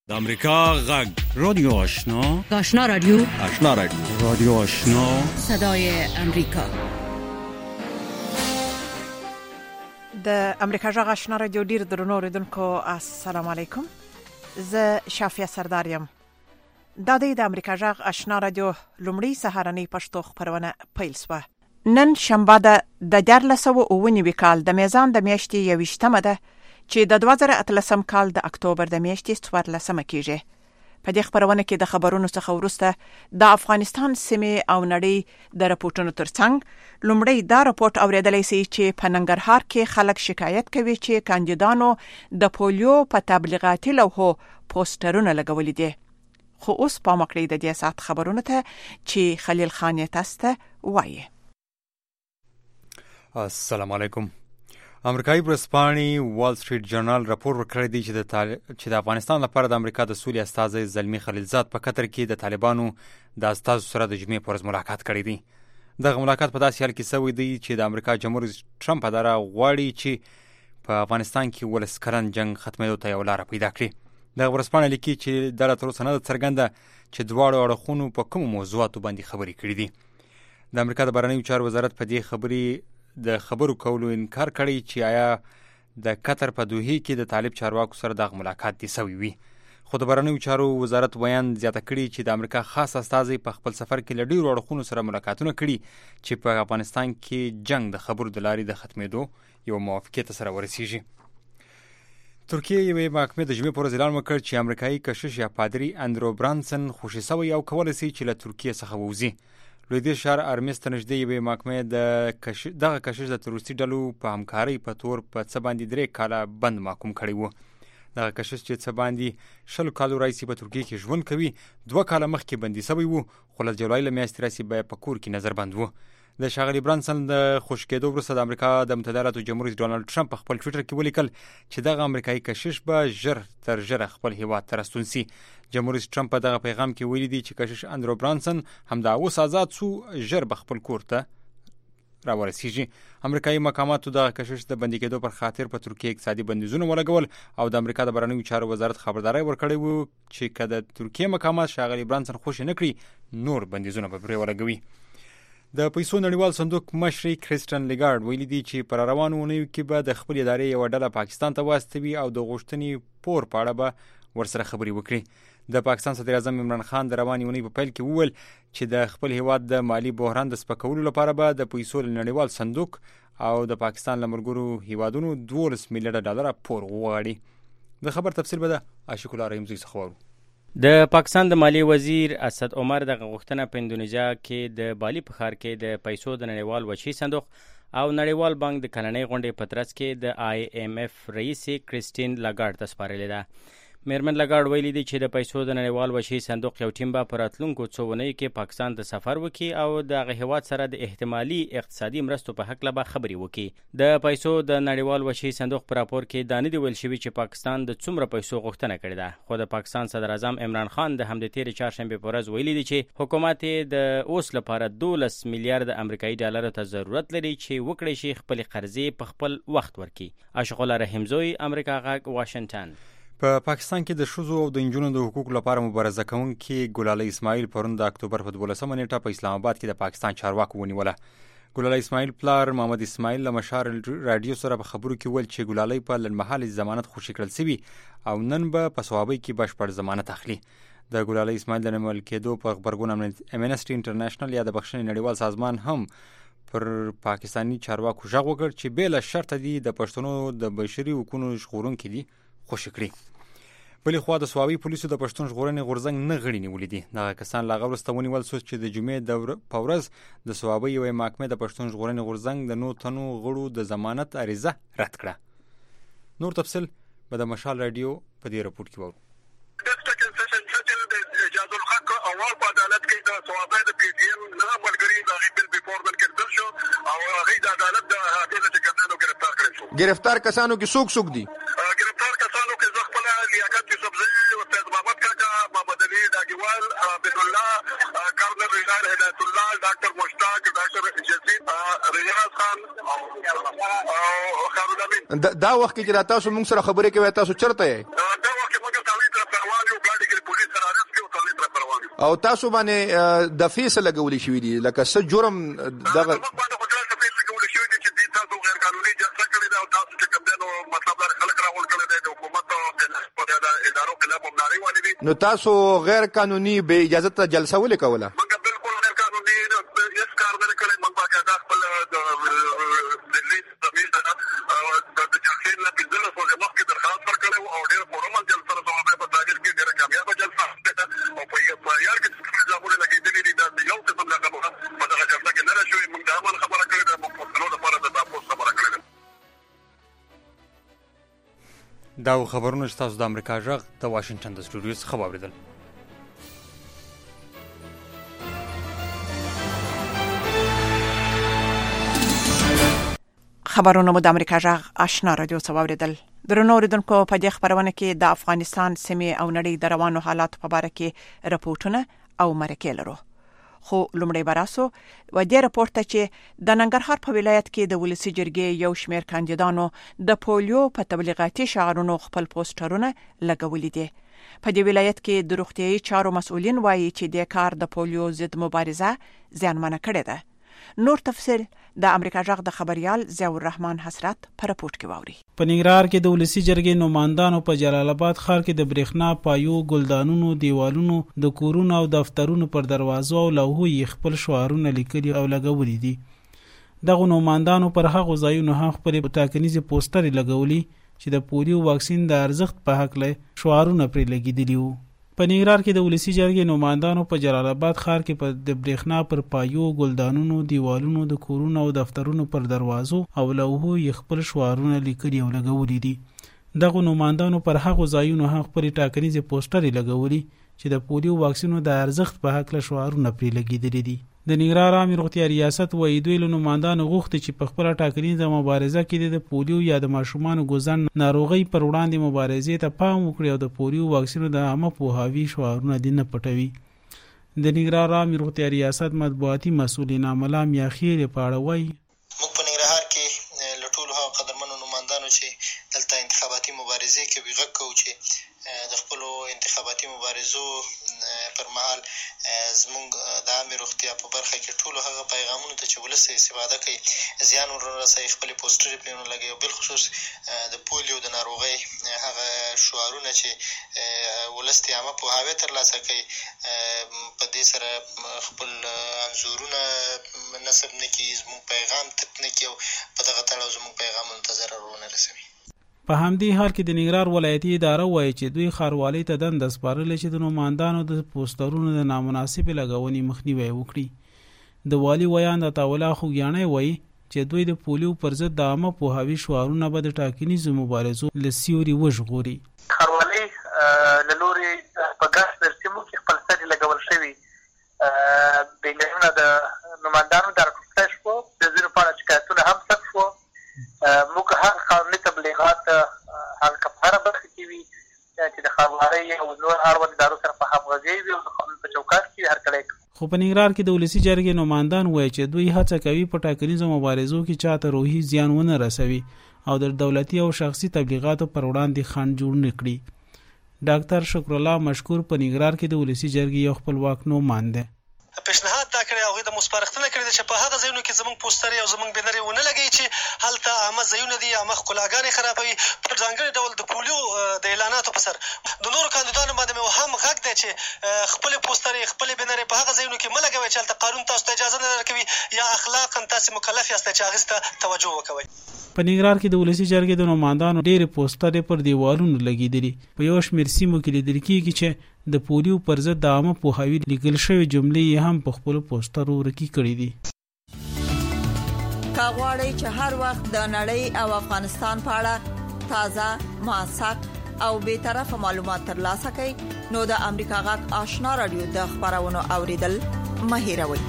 د امریکا غږ رادیو آشنا، آشنا رادیو، آشنا رادیو، رادیو آشنا، صدای امریکا. د امریکا غږ آشنا رادیو ډیر درنو اوریدونکو السلام علیکم. زه شافیه سردار یم. دا د امریکا غږ آشنا رادیو لومړی سهارنی پښتو خبرونه پیل شوه. نن شنبه د 1409 کال د میزان د میاشتې 28مه ده چې د 2013 کال د اکتوبر د میاشتې 14مه کېږي. په دې خبرونه کې د خبرونو څخه وروسته د افغانستان سیمې او نړۍ د راپورټونو ترڅنګ لومړی دا راپورټ اوریدلای شي چې په ننګرهار کې خلک شکایت کوي چې کاندیدانو د پولیو په تبلیغاتي لوحو پوسټرونه لګولي دي. خو اوس په مکړې د دې سات خبرونه ته چې خلیل خان تاسو ته وایي. السلام علیکم. امریکایي ورځپاڼې وال سټریټ جرنال راپور ورکړی دی چې د افغانستان لپاره د امریکا د سولې استازی زلمی خلیلزاد په قطر کې د طالبانو د استازو سره د جمعې په ورځ ملاقات کړی دی. دغه ملاقات په داسې حال کې شوی دی چې د امریکا جمهور رئیس ټرمپ اداره غواړي چې په افغانستان کې ولس کلن جنگ ختمېدو ته یو لاره پیدا کړي. دغه ورځپاڼه لیکي چې دا تر اوسه نه ده څرګنده چې دواړو اړخونو په کومو موضوعاتو باندې خبرې کړې دي. د امریکا د بهرنیو چارو وزارت په دې د خبرو کولو انکار کړی چې آیا د قطر په دوحې کې د طالب چارواکو سره دغه ملاقات دي سوی وي. خو د بهرنیو چارو وزارت بیان زیاته کړي چې د امریکا خاص استازی په خپل سفر کې له ډیرو اړخونو سره ملاقاتونه کړي چې په افغانستان کې جنگ د خبرو د لارې د ختمېدو یو موافقت سره ورسیږي. ترکیه یوې محکمې د جمعې په ورځ اعلان وکړ چې امریکایي کشش یا پادری اندرو برانسن خوشي شوی او کولی شي چې له ترکیه څخه ووځي. لویدیځ شهر ارمیس ته نږدې یوې محکمې دغه کشش د تروریستي ډلو په همکارۍ په تور په څه باندې 3 کاله بند محکوم کړی و. دغه کشش چې څه باندې 100 کالو راهیسې په ترکیه کې ژوند کوي 2 کاله مخکې بندي شوی و، خو له جولای له میاشتې راهیسې به په کور کې نظر بند و. د ښاغلي برانسن د خوشي کېدو وروسته د امریکا د متحده ایالاتو جمهور رئیس ډونالډ ټرمپ په خپل ټویټر کې ولیکل چې دغه امریکایي کشش به ژر تر ژره خپل هیواد ته راستون شي. جمهور رئیس ټرمپ په دغه پیغام کې ویلي دی چې کشش اندرو برانسن همدا اوس آزاد شو، ژر به خپل کور ته راورسیږي. امریکایي مقاماتو دغه کشش د بندي کېدو پر خاطر په ترکیه اقتصادي بندیزونه ولګول او د امریکا د بهرنیو چارو وزارت خبرداری ورکړی و چې که د ترکیه مقامات ښاغلي برانسن خوشي نه کړي نور بندیزونه به پرې ولګوي. د پیسو نړیوال صندوق مشر کریسټن لیګارډ ویلي دی چې پر روانو اونیو کې به د خپل ادارې یو ډله پاکستان ته واستوي او د غوښتنې پور په اړه به ورسره خبرې وکړي. د پاکستان صدر اعظم عمران خان د روانې اونۍ په پیل کې وویل چې د خپل هیواد د مالی بحران د سپکولو لپاره به د پیسو نړیوال صندوق او د پاکستان له ملګرو هیوادونو 12 میلیارډ ډالر پور وغواړي. د خبر تفصیل به د عاشق الله رحیم زوی څخه وورو. د پاکستان د مالی وزیر اسد عمر د غوښتنه په اندونیزیا کې د بالی په ښار کې د پیسو د نړیوال وچی صندوق او نړیوال بانک د کلنۍ غونډې په ترڅ کې د IMF رئیس کریسټین لاګارډ ته سپارلې ده. میرمن لاګارډ ویلي دی چې د پیسو د نړیوال وچی صندوق یو ټیم به په راتلونکو څو اونیو کې پاکستان ته سفر وکړي او د هغه هیواد سره د احتمالي اقتصادي مرستو په هکله به خبرې وکړي. د پیسو د نړیوال وچی صندوق په راپور کې دا نه دی ویل شوي چې پاکستان د څومره پیسو غوښتنه کړې ده، خو د پاکستان صدر اعظم عمران خان د همدې تېرې چهارشنبې په ورځ ویلي دی چې حکومت د اوس لپاره 12 میلیارډ امریکایي ډالرو ته ضرورت لري چې وکړي شي خپل قرضې په خپل وخت ورکړي. عاشق الله رحیم زوی، امریکا غږ، واشنگټن. په پاکستان کې د ښځو او د نجونو د حقوقو لپاره مبارزه کوونکي ګلالۍ اسماعیل پرون د اکتوبر په 12مه نیټه په اسلام آباد کې د پاکستان چارواکو ونیوله. ګلالۍ اسماعیل پلار محمد اسماعیل له مشال رادیو سره په خبرو کې ویل چې ګلالۍ په لنډمهالې ضمانت خوشي کړل شوي او نن به په صوابۍ کې بشپړ ضمانت اخلي. د ګلالۍ اسماعیل د نمول کېدو په غبرګون امنسټي انټرنیشنل یا د بخښنې نړیوال سازمان هم پر پاکستانی چارواکو غږ وکړ چې بېله شرطه دي د پښتنو د بشري حقوقو ژغورونکي دي خوشي کړي. بلې خوا د صوابۍ پولیسو د پښتون ژغورنې غورځنګ نه غړي نیولي دي. دغه کسان له هغه وروسته ونیول شول چې د جمعې په ورځ د صوابۍ یوې محکمې د پښتون ژغورنې غورځنګ د 9 تنو غړو د ضمانت عریضه رد کړه. نور تفصیل به د مشال رادیو په دې راپور کې وورو. اجازه الحق اول په عدالت کې د صوابۍ د PTM نه ملګری د غیبل بیفورمن کېدل شو او هغه د عدالت د هغه چې کمنو گرفتار کړل شو. گرفتار کسانو کې څوک دي؟ گرفتار کسانو کې ځخپل لیاقت یوسفزی او سید محمد کاکا، محمد علي داګیوال، عبد الله کارنل ریحان هدایت الله، ډاکټر مشتاق، ډاکټر جزید، ریاض خان او خالد امین. دا وخت کې چې تاسو موږ سره خبرې کوي تاسو چرته یې؟ دا وخت موږ ته وایي چې روان یو او تاسو باندې د فیس لګولې شوې دي لکه څه جرم دغه باندې خدای ته فیس لګولې شوې دي چې تاسو غیر قانوني جلسه کړې ده او تاسو چې کوم دنو مطلب خلک راول کړل د حکومت په د ادارو خلاف مبارزه ولې دي. نو تاسو غیر قانوني به اجازه ته جلسه ولې کوله؟ موږ بالکل غیر قانوني هیڅ کار نه کړی. موږ باید خپل د لیست تمیز د جلسې نه پنځله سوځه مخکې درخواست ورکړی او ډېر فورمال جلسه سره په تاګر کې ډېره کامیابه جلسه او په یار کې څه ځابونه لګېدلې دي دا یو څه څنګه خبره په دغه جلسه کې نه راځي. موږ دا عمل خبره کړې ده موږ په ټولو لپاره د تاسو خبره کړې ده. دا خبرونه چې تاسو د امریکا غږ د واشنگټن د سټوډیو څخه واوریدل. خبرونه مو د امریکا غږ آشنا رادیو څخه واوریدل. درنو اوریدونکو په دې خبرونه کې د افغانستان سیمې او نړۍ د روانو حالاتو په اړه کې رپورټونه او مرکې لرو. خو لومړی براسو و دې رپورت ته چې د ننګرهار په ولایت کې د ولسی جرګې یو شمېر کاندیدانو د پولیو په تبلیغاتي شعارونو خپل پوسټرونه لګولي دي. په دې ولایت کې د روغتیايي چارو مسؤلین وایي چې د کار د پولیو ضد مبارزه زیانمنه کړې ده. نور تفصیل د امریکا غږ د خبريال ضیاء الرحمن حسرت په رپورت کې واوري. په ننګرهار کې د ولسی جرګې نمائندانو په جلال آباد ښار کې د برېښنا پایو، ګلدانونو، دیوالونو، د کورونو او دفترونو پر دروازو او لوحو یې خپل شعارونه لیکلي او لګولي دي. دغه نمائندانو پر هغو ځایونو هم خپل ټاکنیزې پوسټرې لګولي چې د پولیو واکسین د ارزښت په حق له شعارونه پرې لګېدلي وو. په ننګرهار کې د ولسی جرګې نمائندانو په جلال آباد ښار کې په د برېښنا پر پایو، ګلدانونو، دیوالونو، د کورونو او دفترونو پر دروازو او لوحو یې خپل شعارونه لیکلي او لګولي دي. دغه نمائندانو پر هغو ځایونو هم خپل ټاکنیزې پوسټرې لګولي چې د پولیو واکسینو د ارزښت په حق له شعارونه پرې لګېدلي دي. د ننګرهار عامه روغتیا ریاست وایي دوی له نمائندانو غوښتي چې په خپل ټاکنیزه مبارزه کې د پولیو یا د ماشومانو ګوزن ناروغي پر وړاندې مبارزې ته پام وکړي او د پولیو واکسینو د عامه پوهاوي شعارونه دې نه پټوي. د ننګرهار عامه روغتیا ریاست مطبوعاتي مسؤلین عامله میاخیل په اړه وایي موږ په ننګرهار کې له ټولو هغو قدرمنو نمائندانو چې دلته انتخاباتي مبارزې کوي غږ کوو چې د خپلو انتخاباتي مبارزو پر مهال زموږ د عامې روغتیا په برخه کې ټولو هغه پیغامونو ته چې ولس استفاده کوي زیان ورسوي، خپلې پوسټرې پرې ولګوي او بالخصوص د پولیو د ناروغۍ هغه شعارونه چې ولس ته عامه پوهاوی ترلاسه کوي په دې سره خپل انځورونه نصب نه کړي، زموږ پیغام تت نه کړي او په دغه تړاو زموږ پیغامونو ته ضرر ونه رسوي. په همدې حال کې د ننګرهار ولایتي اداره وایي چې دوی ښاروالۍ ته دنده سپارلې چې د نمائندانو د پوسټرونو د نامناسبې لګونې مخنیوی وکړي. د والي ویان عطاالله خوږیاڼی وایي چې دوی د پولیو پر ضد د عامه پوهاوي شعارونه به د ټاکنیزو مبارزو له سیوري وژغوري. ښاروالۍ له لورې په ګڼ سیمو کې خپل سرې لګول شوي بیلرونه د نمائندانو د راټول شوو، د ځینو په اړه شکایتونه هم ثبت شوه. موږ هغه قانوني تبلیغات هلته په هره برخه کې وي چې د ښاروالۍ او نور اړوند ادارو سره په همغږۍ وي او د قانون په چوکاټ کې هرکلی کوي. خو په ننګرهار کې د ولسی جرګې نمائندان وایي چې دوی هڅه کوي په ټاکنیزو مبارزو کې چاته روحي زیان ونه رسوي او د دولتي او شخصي تبلیغاتو پر وړاندې خنډ جوړ نه کړي. ډاکټر شکر الله مشکور په ننګرهار کې د ولسی جرګې یو خپلواک نماینده پیشنهاد دا کړی هغوی د مصپارښتنه کړې ده چې په هغه ځایونو کې زموږ پوسټرې او زموږ بینرې ونه لګوي چې هلته عامه ځایونه دي، عامه ښکلاګانې خرابوي. په ځانګړي ډول د پولیو د اعلاناتو په سر د نورو کاندیدانو باندې مې هم غږ دی چې خپلې پوسټرې خپلې بینرې په هغه ځایونو کې مه لګوئ چې هلته قانون تاسو ته اجازه نه درکوي یا اخلاقا تاسې مکلف یاستئ چې هغې ته توجه وکوئ. په ننګرهار کې د ولسی جرګې د نمائندانو ډېرې پوسټرې پر دیوالونو لګېدلي. په یو شمېر سیمو کې لیدل کېږي چې د پولیو پر ضد د عامه پوهاوي لیکل شوې جملې یې هم په خپلو پوسټرو ورکې کړي دي. که غواړئ چې هر وخت د نړۍ او افغانستان په اړه تازه، موثق او بېطرفه معلومات ترلاسه کړئ نو د امریکا غږ آشنا رادیو د خبرونو اوریدل مه هېروئ.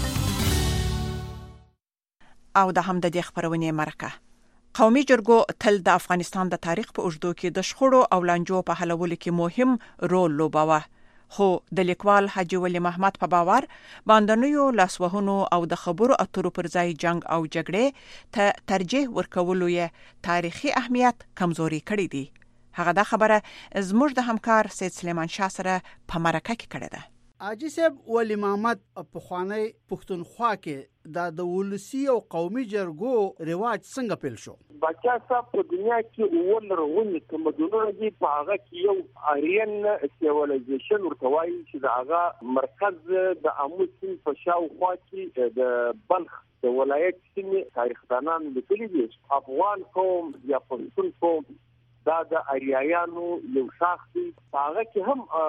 او د هم د دې خبرونې مرکه قومي جرګو تل د افغانستان د تاریخ په اوږدو کې د شخړو او لانجو په حلولو کې مهم رول لوباوه. خو د لیکوال حاجي ولی محمد په باور باندنیو لاسوهنو او د خبرو اترو پر ځای جنگ او جګړې ته ترجیح ورکولو یې تاریخي اهمیت کمزوري کړی دی. هغه دا خبره زموږ د همکار سید سلیمان شاه سره په مرکه کې کړې ده. حاجی صاحب ولی محمد په خوانی پښتونخوا کې د ولسی او قومي جرګو رواج څنګه پیل شو؟ بچا صاحب په دنیا کې اول رغونی تمدنونه دي په هغه کې یو آرین سیویلایزیشن ورته وایي چې د هغه مرکز د امو سیند په شاوخوا کې د بلخ د ولایت سیمې تاریخدانان لیکلي دي. افغان قوم یا پښتون قوم دا د اریایانو یو شاخ دی. هغه کې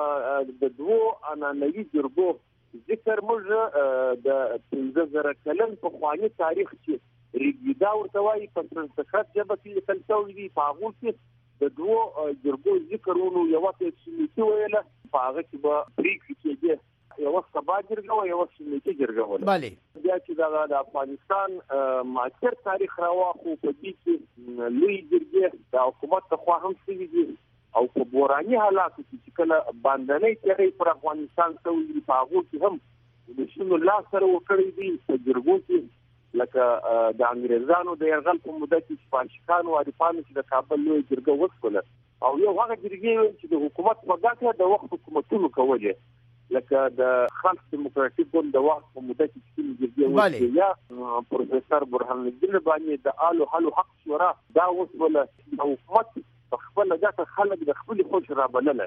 هم د دوو عنعنوي جرګو ذکر موږ د 15000 کلن په خواني تاریخ کې ریګیدا ورته وایي په سنسکرت ژبه کې لیکل شوی دی. په هغه کې د دوو جرګو ذکرونو یو څه چې ویله په هغه کې به پریکړې کېږي، یو سبا جرګه او یو سنتي جرګه ولا. بله بیا چې د افغانستان معاصر تاریخ راواخو په دې کې لوی جرګې د حکومت خوا هم شوي دي او په بوراني حالاتو کې کله باندې تیری پر افغانستان څو په هغه کې هم د شنو لا سره وکړي دي په جرګو کې لکه د انګريزانو د يرغل په موده کې پاشکانو او عارفانو چې د کابل لوی جرګه وکړه او یو هغه جرګې چې د حکومت په ګټه د وخت حکومتونو کولې لکه د خلق دیموکراتیک ګوند د وخت په موده کې چې جرګې یا پروفیسور برهان الدین باندې د آلو حلو حق شورا دا وسوله د حکومت په خپل ګټه خلک د خپل خوش را بلله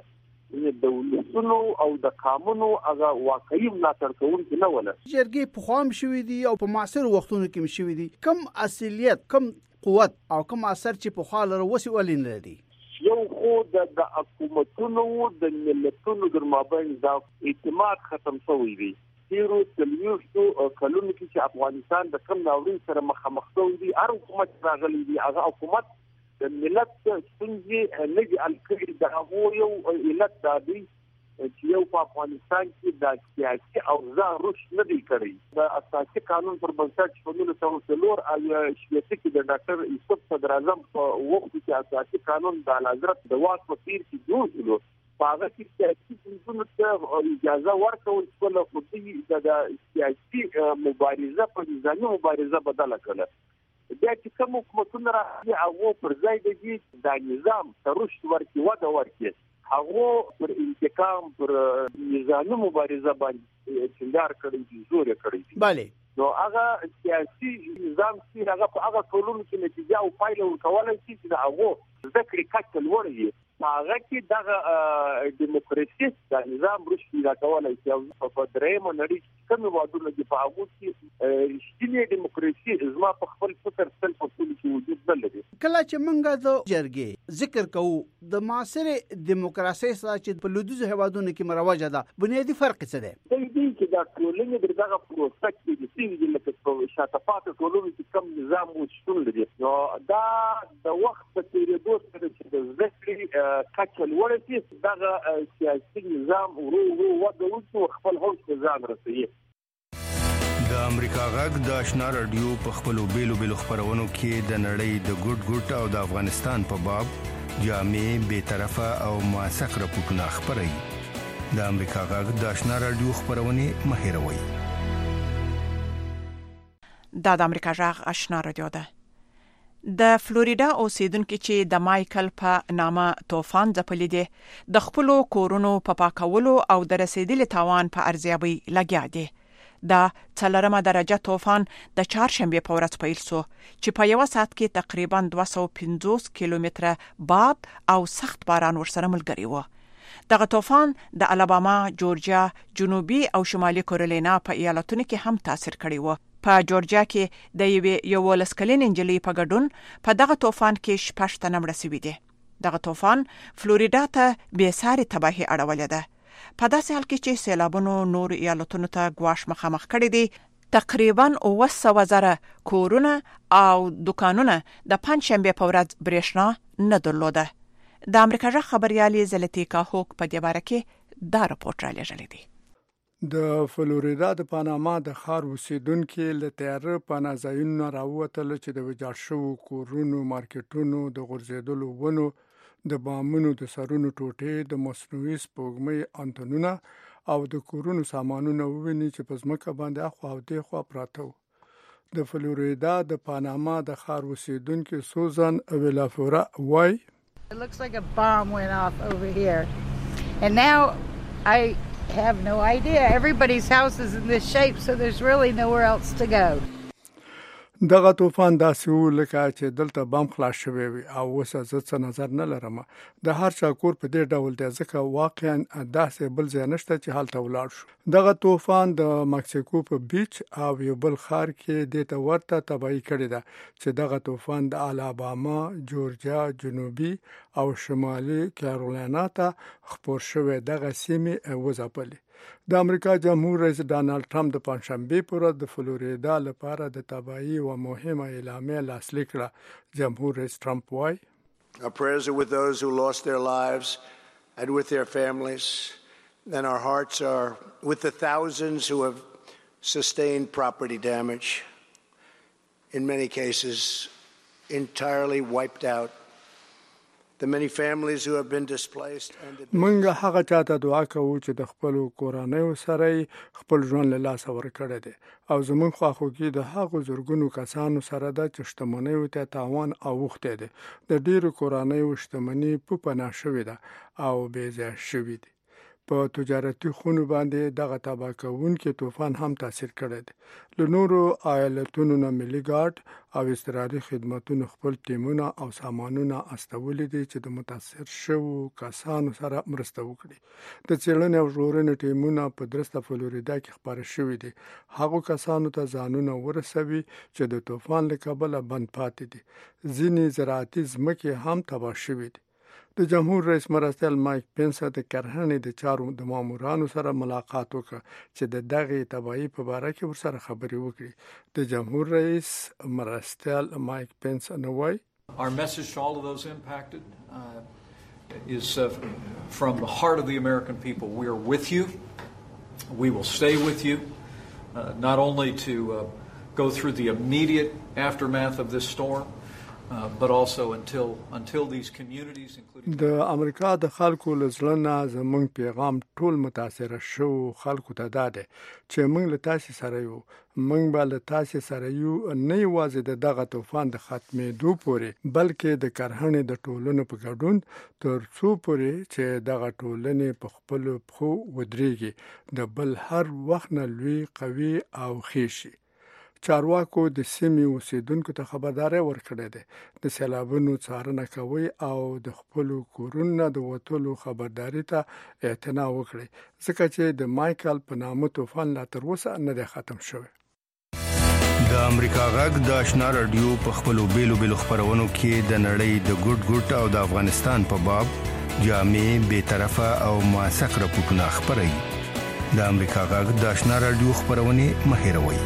د ولسونو او د قانونو هغه واقعي ملاتړ کوونکی نه ولا. جرګې په خوام شوې دي او په معاصر وختونو کې شوې دي. کم اصلیت، کم قوت او کم اثر چې په خاله وسولې نه لري. یو خو د حکومتونو د ملتونو در مابین دا اعتماد ختم شوی دی. تیرو تلويشتو کلونو کې چې افغانستان د کم ناورین سره مخامخ شوی دی، هر حکومت راغلی دی هغه حکومت د ملت څنګه لږ الکړي دا هو یو علت دی چې یو په افغانستان کې د سیاسي اوضاع رشد نه دی کړی. د اساسي قانون پر بنسټ په 1903 او شپږ کې د ډاکټر یوسف صدر اعظم په وخت کې اساسي قانون د حضرت د واک په تیر کې جوړ شو. په هغه کې سیاسي قانون ته اجازه ورکول شو چې د سیاسي مبارزه په نظامي مبارزه بدله کړي. بیا چې کوم حکومتونه راځي هغه پر ځای د نظام ترشد ورکړي وده ورکړي هغه پر انتقام پر نظامي مبارزه باندې څنګه کړی زور کړی. bale نو هغه سیاسي نظام چې هغه ټولنه کې نتیجه او پایله ورکولای شي چې هغه ذکر کټل ورغي هغه کې د دیموکراسي د نظام رشد راکولای شي او په درېمه نړۍ کوم وادونه چې په هغه کې رښتینی دیموکراسي زما په خپل فکر سل په ټول کې وجود نه لري. کله چې موږ د جرګې ذکر کوو د معاصر دیموکراسي سره چې په لویدیځ هیوادونو کې مروجه ده بنیادی فرق څه دی؟ دې چې دا ټولنه دغه پروسه کې د لکه په شاته پاتې ټولنو کې کوم نظام وشتون لري. نو دا د وخت په تیریدو سره چې د ذکر کچل ورته دغه سیاسي نظام ورو وده وکړي خپل هوښ ځان رسوي. د امریکا غږ د آشنا رادیو په خپلو بیلو خبرونو کې د نړۍ د ګډ او د افغانستان په باب جامع، بی‌طرفه او موثق راپورټونه خبري. د امریکا غږ د آشنا رادیو خبرونه مهیروي. د امریکا غږ آشنا رادیو ده. د فلوریدا اوسیدونکو چې د مایکل په نامه طوفان ځپلې دي د خپل کورونو په پاکولو او د رسیدلي تاوان په ارزیابي لګیا دي. دا 4 درجه طوفان د چهارشنبه په ورځ پیل شو چې په یو ساعت کې تقریبا 250 کیلومتره باد او سخت باران ورسره ملګری و. دغه طوفان د الاباما، جورجیا، جنوبي او شمالي کارولینا په ایالتونو کې هم تاثیر کړی و. په جورجیا کې د یو ولسکلین انجلۍ په ګډون په دغه طوفان کې 6 تنه مړه شوي دي. دغه طوفان فلوریدا ته بېساري تباهي اړولې ده. په داسې حال کې چې سیلابونو نور ایالتونو ته ګواښ مخامخ کړی دي، تقریبا 900,000 کورونه او دکانونه د پنځشنبه په ورځ برېښنا نه درلوده. د امریکا غږ خبريالي زلتیکا هوک په دې باره کې دا راپورټ را لېږلی دی. د فلوریدا د پاناما د ښار اوسیدونکو له تیاره پناهځایونو راووتل چې د ویجاړ شوو کورونو، مارکیټونو، د غورځېدلو ونو، د بامونو د سرونو ټوټې، د مصنوعي سپوږمۍ انتنونه او د کورونو سامانونه وویني چې په ځمکه باندې اخوا او دېخوا پراته وو. د فلوریدا د پاناما د ښار اوسیدونکو سوزان ویلافورا وایي It looks like a bomb went off over here. And now have no idea. Everybody's house is in this shape, so there's really nowhere else to go. دغه طوفان داسې و لکه چې دلته بم خلاص شوی وي او اوس زه څه نظر نه لرم. د هر چا کور په دې ډول دی ځکه واقعا داسې بل ځای نشته چې هلته ولاړ شو. دغه طوفان د مکسیکو په بیچ او یو بل ښار کې د ته ورته تباہي کړې ده چې دغه طوفان د الاباما، جورجیا، جنوبي او شمالي کیرولینا ته خپور شوی دغه سیمې وځپلې. د امریکا جمهور رئیس ډانلډ ټرمپ د پنځشنبه پر ورځ د فلوریدا لپاره د تباہي او مهمه اعلامیه لاسلیک کړه. جمهور رئیس ټرمپ وایي Our prayers are with those who lost their lives and with their families, and our hearts are with the thousands who have sustained property damage, in many cases entirely wiped out. The many families who have been displaced and منګه هغه چاته دعا کوو چې د خپل کورنۍ سره خپل ژوند له لاس ورکړي دي او زموږ خواخوږي د هغو زورګونو کسانو سره د چشتمنۍ ته تاوان اوخته دي. د ډیرو کورنۍ شتمنۍ په پناه شوې ده او بې ځای شوې دي. په تجارتي خونو باندې دغه تباه کوونکي طوفان هم تاثیر کړی دی. له نورو ایالتونو نه ملي ګارد او اضطراري خدماتونو خپل ټیمونه او سامانونه استولي دي چې د متاثر شوو کسانو سره مرسته وکړي. د څېړنې او ژغورنې ټیمونه په درسته فلوریدا کې خپاره شوي دي. هغو کسانو ته ځانونه ورسوي چې د طوفان له کبله بند پاتې دي. ځینې زراعتي ځمکې هم تباه شوي دي. د جمهور رئیس مرستیال مایک پنس د کرهنې د چارو د مامورانو سره ملاقات وکړ چې د دغه تباہي په اړه کې ورسره خبرې وکړي. د جمهور رئیس مرستیال مایک پنس نووي Our message to all of those impacted is from the heart of the American people. We are with you. We will stay with you, not only to go through the immediate aftermath of this storm, but also until these communities, including د امریکا د خلکو لزلنه زمونږ پیغام ټول متاثر شو خلکو ته داده چې موږ له تاسو سره یو. موږ به له تاسو سره یو نه یوازې دغه طوفان د ختمېدو پورې بلکې د کرهنې د ټولنې په ګډون تر څو پورې چې دغه ټولنې په خپل پخو ودرېږي د بل هر وخت نه لوی قوي او خېشي. چارواکو د سیمې اوسیدونکو ته خبرداري ورکړې ده د سیلابونو څارنه کوي او د خپل کورونو د وټولو خبرداري ته اعتنا وکړي ځکه چې د مایکل په نامه طوفان لا تر اوسه نه دی ختم شوی. د امریکا غږ د آشنا رادیو په خپلو بیلو خبرونو کې د نړۍ د ګډ او د افغانستان په باب جامع به طرفه او موثق راپورټونه خبري. د امریکا غږ د آشنا رادیو خبرونه مهیروي.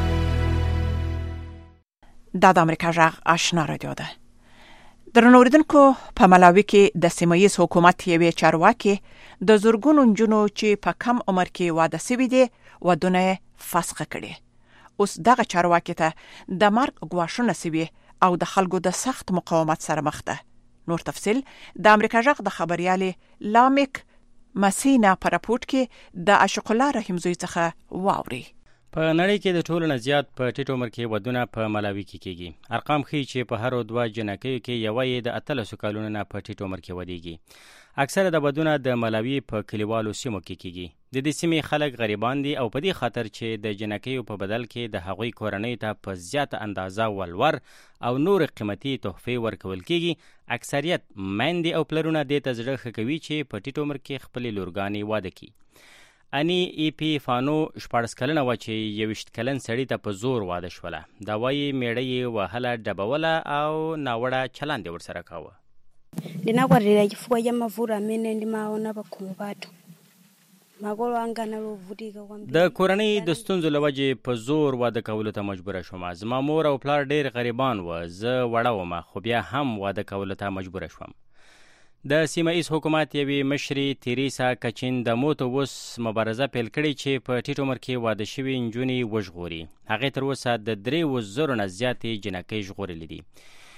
د امریکا غږ آشنا رادیو ده. درنوریدونکو په ملاوي کې د سیمایي حکومت یوې چارواکي د زورګونو جنونو چې په کم عمر کې واده سوي دي ودونه فسخ کړي. اوس دغه چارواکي ته د مرګ غواښونه سوي او د خلکو د سخت مقاومت سره مخ ده. نور تفصيل د امریکا غږ د خبريالي لامیک مسینا په راپورټ کې د عاشق الله رحیم زوی څخه واوري. په نړۍ کې د ټولو نه زیات په ټیټ عمر کې ودونه په ملاوي کې کیږي. ارقام ښیي چې په هر دوه جنکیو کې یوه یې د 13 کلونو نه په ټیټ عمر کې ودیږي. اکثره د ودونه د ملاوي په کلیوالو سیمو کې کیږي. د دې سیمې خلک غریبان دي او په دې خاطر چې د جنکیو په بدل کې د هغوی کورنۍ ته په زیاته اندازه ولور او نور قیمتي تحفې ورکول کیږي. اکثریت میندې او پلرونه دې ته زړه ښه کوي چې په ټیټ عمر کې خپلې لورګانې واده کړي. اني ای پی فانو 14 کلنه و چې 21 کلن سړی ته په زور واده شوله. دا وایي میړه وهله ډبوله او ناوړه چلند ورسره کاوه. ndinakwatirira chifukwa cha mavuto amene ndimaona pakhomo pathu makolo anga analovutika kwambiri. د کورنۍ د ستونزو له وجې په زور واده کولو ته مجبوره شوم. زما مور او پلار ډېر غریبان و. زه وړه وم خو بیا هم واده کولو ته مجبوره شوم. د سیمایي حکومت یوې مشرې تیریسا کچین د موتو اوس مبارزه پیل کړې چې په ټیټ عمر کې واده شوي نجونې وژغوري. هغې تر اوسه د 3,000 نه زیاتې جنکۍ ژغورلې دي.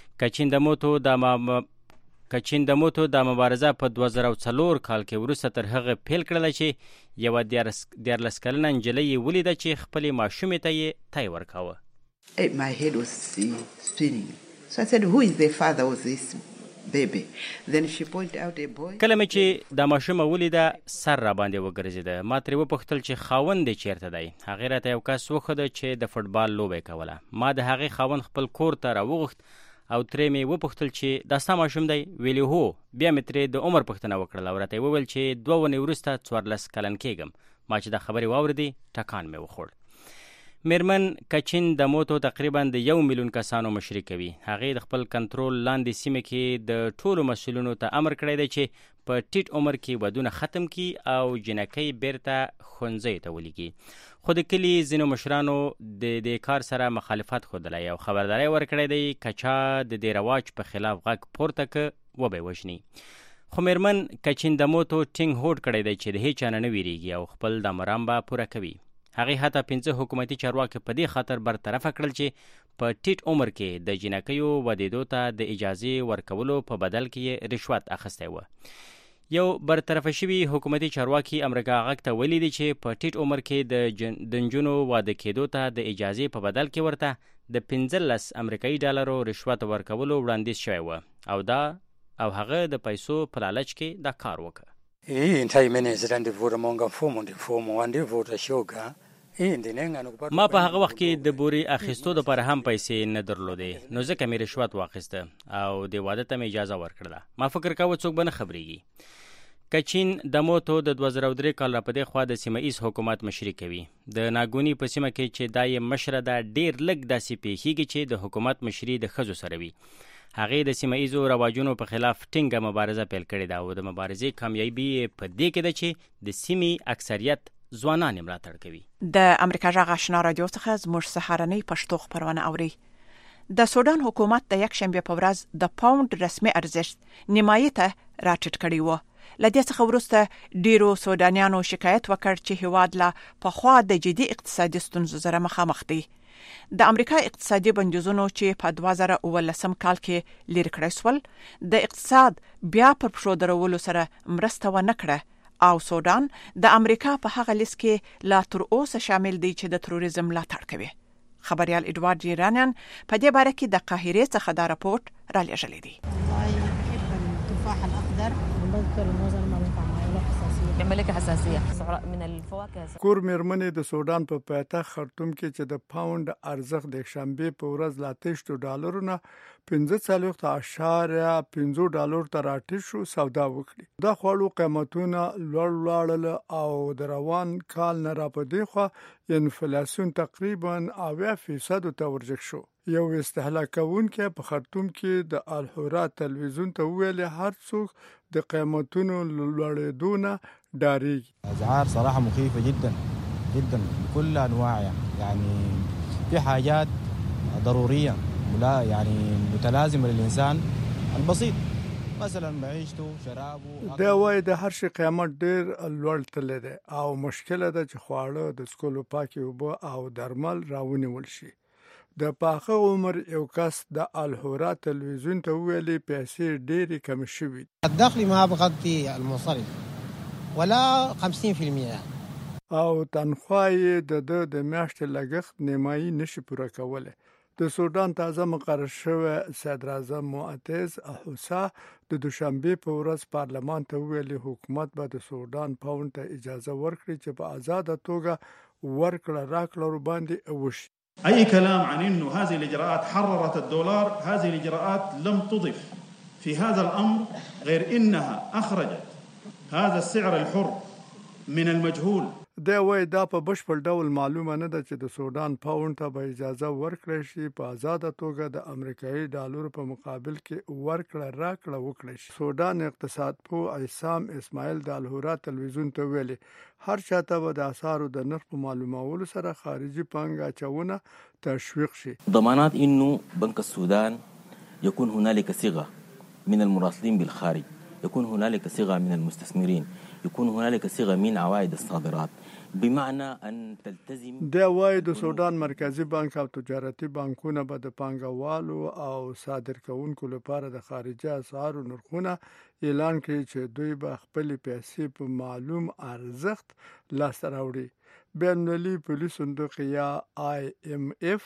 کچین د موتو د مبارزه په 2004 کال کې وروسته تر هغه پیل کړله چې یوه 14 کلنه نجلۍ یې ولیده چې خپلې ماشومې ته یې تی ورکاوه. My head was spinning. So I said, who is the father of this baby. Then she pointed out a boy. کله مې چې دا ماشومه ولیده سر را باندې وګرځېده. ما ترې وپوښتل چې خاوند یې چیرته دی. هغې راته یو کس وښوده چې د فوټبال لوبه یې کوله. ما د هغې خاوند خپل کور ته راوغوښت او ترې مې وپوښتل چې دا ستا ماشوم دی؟ ویلي هو. بیا مې ترې د عمر پوښتنه وکړله او راته یې وویل چې 2 ونې وروسته 14 کلن کېږم. ما چې دا خبرې واورېدې ټکان مې وخوړ. میرمن کچین دموتو تقریبا د 1 میلیون کسانو مشري کوي. هغې د خپل کنټرول لاندې سیمه کې د ټولو مسؤلینو ته امر کړی دی چې په ټیټ عمر کې ودونه ختم کړي او جنکۍ بیرته ښوونځیو ته ولیږي. خو د کلي ځینو مشرانو د دې کار سره مخالفت ښودلی او خبرداری ورکړی دی که چا د دې رواج په خلاف غږ پورته که وبه یې وژني. خو میرمن کچین دموتو ټینګ هوډ کړی دی چې د هیچا نه ویریږي او خپل د مرام به پوره کوي. هغې حتی 5 حکومتي چارواکي په دې خاطر برطرفه کړل چې په ټیټ عمر کې د جنکیو ودېدو ته د اجازې ورکولو په بدل کې رشوت اخیستی و. یو برطرفه شوي حکومتي چارواکي امریکا غږ ته ویلي دي چې په ټیټ عمر کې د نجونو واده کېدو ته د اجازې په بدل کې ورته د 15 امریکایي ډالرو رشوت ورکولو وړاندیز شوی و او هغه د پیسو په لالچ کې دا کار وکړ. ما په هغه وخت کې د بوري اخیستو لپاره هم پیسې نه درلودې نو ځکه مې رشوت واخیسته او د واده ته مې اجازه ورکړله. ما فکر کاوه څوک به نه خبرېږي. کچین دموتو د 2003 کال را پدې خوا د سیمه ایز حکومت مشري کوي. د ناګونی په سیمه کې چې دا یې مشره ده ډېر لږ داسې پیښیږي چې د حکومت مشري د ښځو سره وي. هغې د سیمه ایزو رواجونو په خلاف ټینګه مبارزه پیل کړې ده او د مبارزې کامیابي په دې کې ده چې د سیمې اکثریت ځوانان یې ملاتړ کوي. د امریکا غږ آشنا رادیو څخه زموږ سهارنۍ پښتو خپرونه اوري. د سودان حکومت د یک شنبه په ورځ د پاوند رسمي ارزښت نیمایي ته راټیټ کړی و. لدې څخه وروسته ډیرو سودانیانو شکایت وکړ چې هیواد لا پخوا د جدي اقتصادي ستونزو سره مخامخ دی. د امریکا اقتصادي بندیزونو چې په 2019 کال کې لرې کړای سول د اقتصاد بیا پر پښو درولو سره مرسته ونه کړه او سودان د امریکا په هغه لیست کې لا تر اوسه شامل دی چې د تروریزم ملاتړ کوي. خبريال ادوارد جیرانیان په دې باره کې د قاهرې څخه دا راپورټ را لېږلی دی. التفاح الأخضر بذكر الموزة ملك حساسية من الفواكه. کور میرمنې د سودان په پایتخت خرطوم کې چې د پاوند ارزښت د شنبه په ورځ لا $13 نه $15.50 ته راټیټ شو سودا وکړي. دا خواړو قیمتونه لوړ او د روان کال نه را پدې خو انفلیسیون تقریبا 80% ته ورجګ شو. یو استهلاکونکي په خرطوم کې د الحرا تلویزیون ته ویل هر څوک د قیمتونو لوړېدونه ډارېږي. اسعار صراحه مخيفه جدا جدا بكل انواعها يعني في حاجات ضروريه لا يعني متلازمه للانسان البسيط مثلا معيشته شرابه. دا وای د هر شي قیمت ډېر لوړ تللی دی او مشکله ده چې خواړه د سکولو پاکي اوبه او درمل راونیول شي. د پاخه عمر یو کس د الحرا تلویزیون ته ویلي پیسې ډېرې کم شوي. الدخل ما بغطي المصارف ولا 50% او تنخواه د میاشتې لګښت نیمایي نشي پوره کولی. د سودان تازه مقرر شوی صدر اعظم معتز حوسا د دوشنبه په ورځ پارلمان ته ویلي حکومت به د سودان پاوند ته اجازه ورکړي چې په آزاده توګه ورکړه راکړه باندې وشي. أي كلام عن أنه هذه الإجراءات حررت الدولار، هذه الإجراءات لم تضف في هذا الأمر غير أنها أخرجت هذا السعر الحر من المجهول. دا وای دا په بشپړ ډول معلومه نه ده چې د سودان پاوند ته به اجازه ورکړي شي په آزاده توګه د امریکایي ډالر په مقابل کې ورکړه راکړه وکړي شي. سودان اقتصاد پوه عصام اسماعیل د الحرا تلویزیون ته ویلي هر چاته به د اسعارو د نرخ په معلومولو سره خارجي پانګه اچونه تشویق شي. ضمانات انه بنك السودان يكون هنالك صيغه من المراسلين بالخارج، يكون هنالك صيغه من المستثمرين، يكون هنالك صيغه من عوائد الصادرات بمعنى ان تلتزم. دا وای د سودان مرکزی بانک او تجارتي بانکونه به د پانګوالو او صادر کوونکو لپاره د خارجي اسعارو نرخونه اعلان کړي چې دوی به خپل پیسې په معلوم ارزښت لاسته راوړي. بین‌المللي پولیس صندوق یا IMF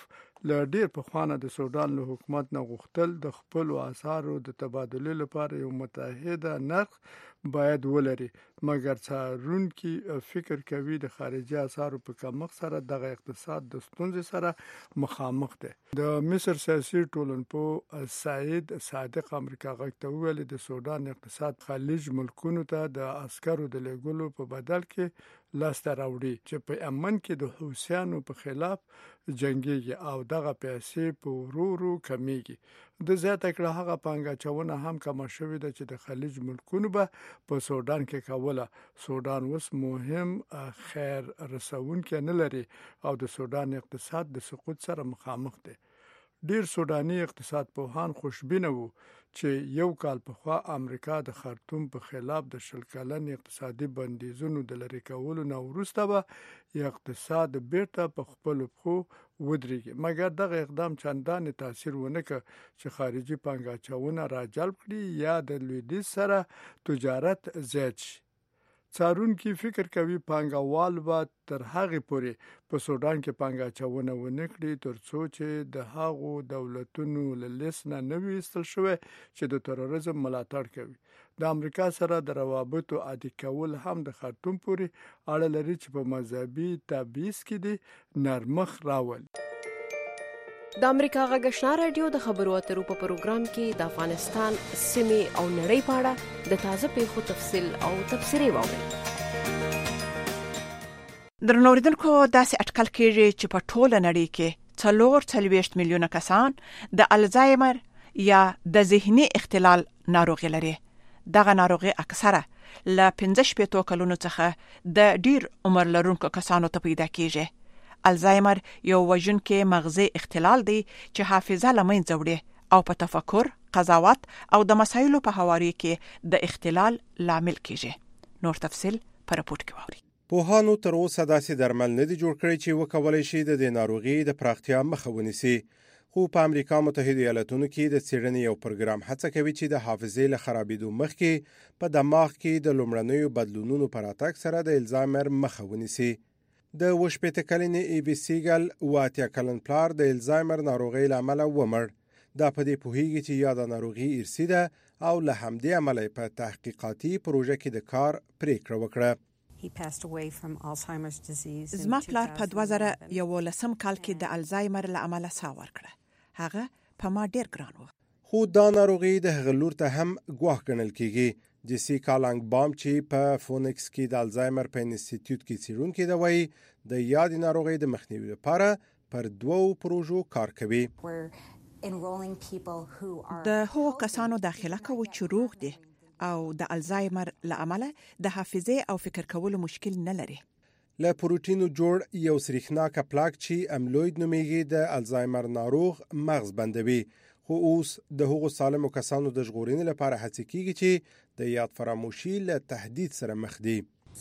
له ډیر پخوانه د سودان له حکومت نه غوښتل د خپل اسعارو د تبادله لپاره یو متحده نرخ باید ولري، مګر څارونکي فکر کوي د خارجي اسعارو په کمښت سره دغه اقتصاد د ستونزې سره مخامخ دی. د مصر سیاسي ټولنپوه سعید صادق امریکا غږ ته وویل د سودان اقتصاد خلیج ملکونو ته د عسکرو د لېږلو په بدل کې لاسته راوړي چې په یمن کې د حوثیانو په خلاف جنګيږي او دغه پیسې په ورو ورو کمیږي. د زیاته کړه هغه پانګه چونه هم کم شوې ده چې د خلیج ملکونو به په سودان کې کوله. سودان اوس مهم خیر رسونکي نه لري او د سودان اقتصاد د سقوط سره مخامخ دی. ډیر سوداني اقتصاد پوهان خوشبینه وو چې یو کال پخوا امریکا د خرطوم په خلاف د 20 کلن اقتصادي بندیزونو د لری کولو نه وروسته به اقتصاد بیرته په خپل پخو ودرېږي، مګر دغه اقدام چندان تاثیر ونه کړ چې خارجي پانګاچونه راجلب کړي یا د لویدیځ سره تجارت زیات شي. څارونکي فکر کوي پانګوال به تر هغه پورې په سودان کې پانګاچونه ونه کړي ترڅو چې د هغو دولتونو له لیست نه وي ایستل شوی چې د تروریزم ملاتړ کوي. د امریکا سره د روابطو عادي کول هم د خرطوم پورې اړه لري چې په مذهبي تبعیض کې دي نرمخ راول. د امریکا غږ آشنا رادیو د خبرو اترو په پروګرام کې د افغانستان سیمې او نړۍ په اړه د تازه پیښو تفصیل او تبصرې واورئ. درنوریدونکو داسې اټکل کېږي چې په ټوله نړۍ کې 4 میلیونه کسان د الزایمر یا د ذهني اختلال ناروغي لري. دغه ناروغي اکثره له 15 کلونو څخه د ډیر عمر لرونکو کسانو ته پیدا کېږي. الزایمر یو وژونکی مغزي اختلال دی چې حافظه له منځه وړي او په تفکر، قضاوت او د مسایلو په هواري کې د اختلال لامل کېږي. نور تفصیل پر راپور کې واورئ. پوهانو تر اوسه داسې درمل نه دي جوړ کړي چې وکولای شي د دې ناروغي د پراختیا مخه ونیسي. خو په امریکا متحده ایالاتونو کې د څېړنې یو پروګرام هڅه کوي چې د حافظې له خرابېدو مخکې په دماغ کې د لومړنیو بدلونونو پر راتګ سره د الزایمر مخه ونیسي. د 18 کلنې ایوي سیګل 18 کلن پلار د الزایمر ناروغۍ له امله ومړ. دا په دې پوهیږي چې یا د ناروغي ارثي ده او له همدې امله په تحقیقاتي پروژه کې د کار پریکړه وکړه. زما پلار په 2011 کال کې د الزایمر له امله ساه ورکړه. هغه په ما ډیر ګران و. خو دا ناروغي د هغه لور ته هم ګواښ ګڼل کېږي. جیسیکا لانګبام چې په فونکس کې د الزایمر په انسټیټیوټ کې څېړونکې ده وایي د یاد ناروغۍ د مخنیوي لپاره پر 2 پروژو کار کوي. د هغو کسانو داخله کوي چې روغ دي او د الزایمر له امله د حافظې او فکر کولو مشکل نه لري. له پروتینو جوړ یو سریښناکه پلاک چې املوید نومیږي د الزایمر ناروغ مغز بندوي. خو اوس د هغو سالمو کسانو د ژغورنې لپاره هڅې کیږي چې د یاد فراموشي له تهدید سره مخ دي.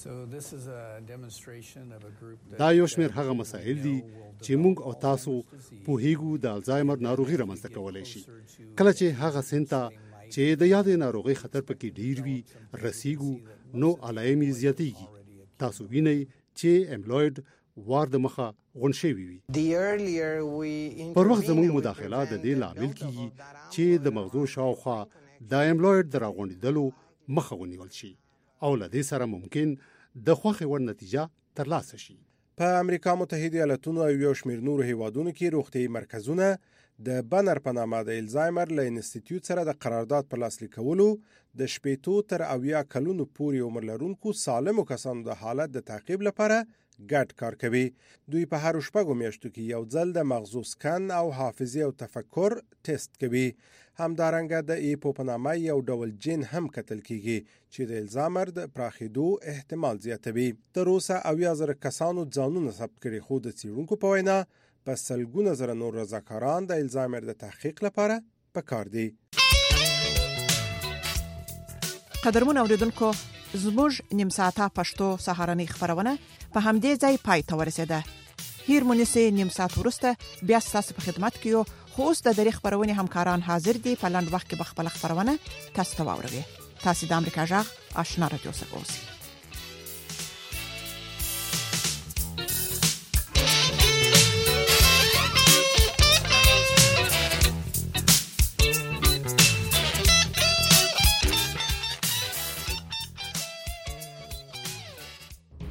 دا یو شمېر هغه مسایل دي چې موږ او تاسو پوهیږو د الزایمر ناروغي رامنځته کولی شي. کله چې هغه سنته چې د یاد ناروغي خطر پکې ډیر وي رسیږو نو علائم زیاتېږي. تاسو وینئ چې املوید وار د مخه غون شوی وي. پر وخت زموږ مداخله د دې لامل کیږي چې د مغزو شاوخوا د املوید د راغونډېدلو مخه ونیول شي او له دې سره ممکن د خوښې وړ نتیجه ترلاسه شي. په امریکا متحده ایالاتونو او یو شمېر نورو هیوادونو کې روغتیايي مرکزونه د بنر په نامه د الزایمر له انسټیټیوټ سره د قرارداد په لاسلیک کولو د 18 تر 20 کلونو پورې عمر لرونکو سالمو کسانو د حالت د تعقیب لپاره ګډ کار کوي. دوی په هر شپږو میاشتو کې یو ځل د مغزو سکن او حافظې او تفکر ټیسټ کوي. همدارنګه د ایپو په نامه یو ډول جین هم کتل کیږي چې د الزایمر د پراخېدو احتمال زیاتوي. تر اوسه 80,000 کسانو ځانونه ثبت کړي خو د څېړونکو په وینا په سلګونه زره نور رضاکاران د الزایمر د تحقیق لپاره پکار دي. قدرمن اوریدونکو زموږ نیم ساعته پښتو سهارنۍ خبرونه په همدې ځای پای ته ورسېده. هیر مونږه نیم ساعت ورسته بیا تاسو په خدمت کې یو. خو اوس د دری خبرونه همکاران حاضر دي په لاند وخت کې بخپل خبرونه تاسو ته واوروي. تاسو د امریکا جغ آشنا رادیو سره اوسئ.